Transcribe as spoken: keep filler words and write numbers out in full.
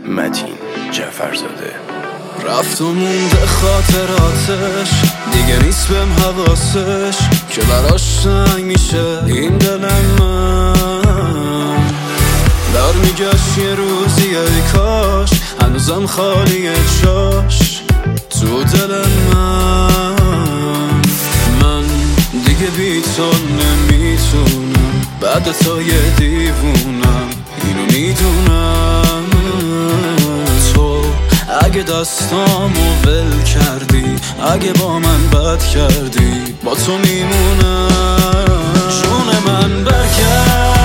متین جعفرزاده. رفت و مونده خاطراتش، دیگه نیست بهم حواسش که براش سنگ میشه این دل من. در میگشت یه روزی ای کاش هنوزم خالیه جاش تو دل من. من دیگه بی تو نمیتونم، بعد تا یه دیوونم اینو میدونم. تو اگه دستامو ول کردی، اگه با من بد کردی، با تو میمونم. جون من برگرد